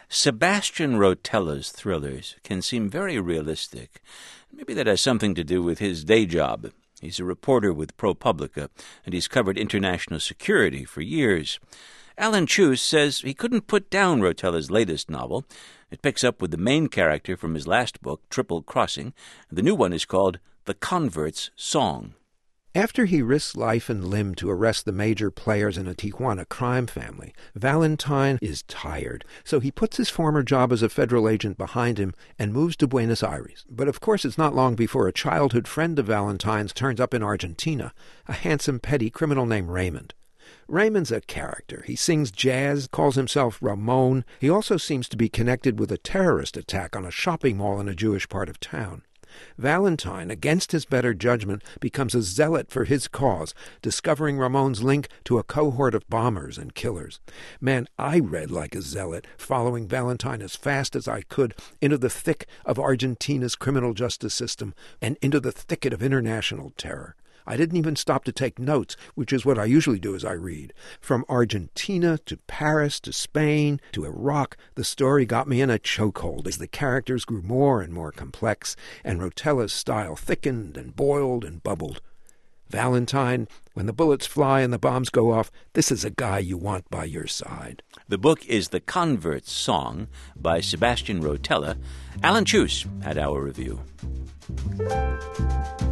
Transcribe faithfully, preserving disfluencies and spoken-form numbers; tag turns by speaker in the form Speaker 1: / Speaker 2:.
Speaker 1: Sebastian Rotella's thrillers can seem very realistic. Maybe that has something to do with his day job. He's a reporter with ProPublica, and he's covered international security for years. Alan Chuse says he couldn't put down Rotella's latest novel. It picks up with the main character from his last book, Triple Crossing. The new one is called The Convert's Song.
Speaker 2: After he risks life and limb to arrest the major players in a Tijuana crime family, Valentine is tired, so he puts his former job as a federal agent behind him and moves to Buenos Aires. But of course it's not long before a childhood friend of Valentine's turns up in Argentina, a handsome petty criminal named Raymond. Raymond's a character. He sings jazz, calls himself Ramon. He also seems to be connected with a terrorist attack on a shopping mall in a Jewish part of town. Valentine, against his better judgment, becomes a zealot for his cause, discovering Ramon's link to a cohort of bombers and killers. Man, I read like a zealot, following Valentine as fast as I could into the thick of Argentina's criminal justice system and into the thicket of international terror. I didn't even stop to take notes, which is what I usually do as I read. From Argentina to Paris to Spain to Iraq, the story got me in a chokehold as the characters grew more and more complex, and Rotella's style thickened and boiled and bubbled. Valentine, when the bullets fly and the bombs go off, this is a guy you want by your side.
Speaker 1: The book is The Convert's Song by Sebastian Rotella. Alan Chuse had our review.